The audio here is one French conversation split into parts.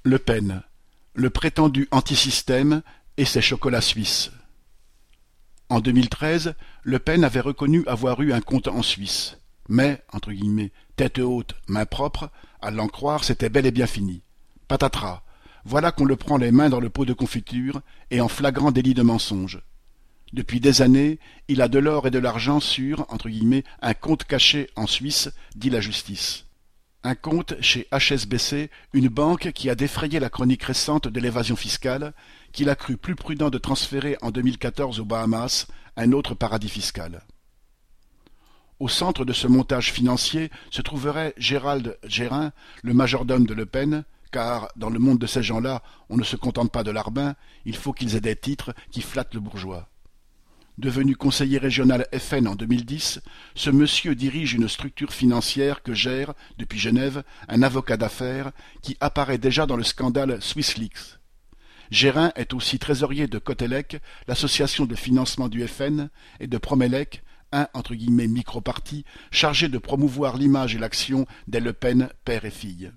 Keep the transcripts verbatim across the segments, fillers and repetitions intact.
Le Pen, le prétendu anti-système et ses chocolats suisses. En deux mille treize, Le Pen avait reconnu avoir eu un compte en Suisse. Mais, entre guillemets, tête haute, main propre, à l'en croire, c'était bel et bien fini. Patatras, voilà qu'on le prend les mains dans le pot de confiture et en flagrant délit de mensonge. Depuis des années, il a de l'or et de l'argent sur, entre guillemets, un compte caché en Suisse, dit la justice. Un compte chez H S B C, une banque qui a défrayé la chronique récente de l'évasion fiscale, qu'il a cru plus prudent de transférer en deux mille quatorze aux Bahamas, un autre paradis fiscal. Au centre de ce montage financier se trouverait Gérald Gérin, le majordome de Le Pen, car, dans le monde de ces gens-là, on ne se contente pas de larbin, il faut qu'ils aient des titres qui flattent le bourgeois. Devenu conseiller régional F N en deux mille dix, ce monsieur dirige une structure financière que gère, depuis Genève, un avocat d'affaires qui apparaît déjà dans le scandale SwissLeaks. Gérin est aussi trésorier de Cotelec, l'association de financement du F N, et de Promelec, un entre guillemets micro-parti chargé de promouvoir l'image et l'action des Le Pen père et fille.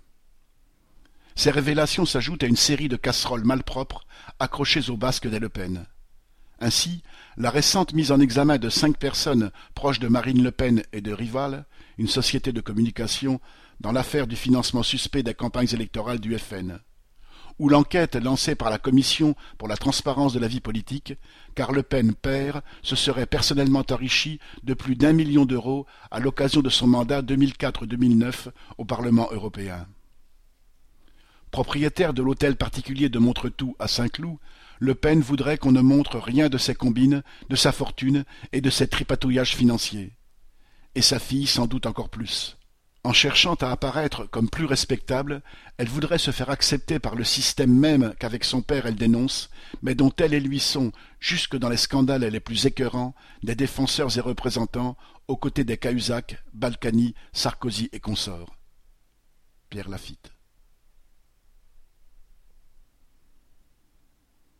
Ces révélations s'ajoutent à une série de casseroles malpropres accrochées au basque des Le Pen. Ainsi, la récente mise en examen de cinq personnes proches de Marine Le Pen et de Rival, une société de communication, dans l'affaire du financement suspect des campagnes électorales du F N. Ou l'enquête lancée par la Commission pour la transparence de la vie politique, car Le Pen père se serait personnellement enrichi de plus d'un million d'euros à l'occasion de son mandat deux mille quatre deux mille neuf au Parlement européen. Propriétaire de l'hôtel particulier de Montretout à Saint-Cloud, Le Pen voudrait qu'on ne montre rien de ses combines, de sa fortune et de ses tripatouillages financiers. Et sa fille sans doute encore plus. En cherchant à apparaître comme plus respectable, elle voudrait se faire accepter par le système même qu'avec son père elle dénonce, mais dont elle et lui sont, jusque dans les scandales les plus écœurants, des défenseurs et représentants, aux côtés des Cahuzac, Balkany, Sarkozy et consorts. Pierre Lafitte.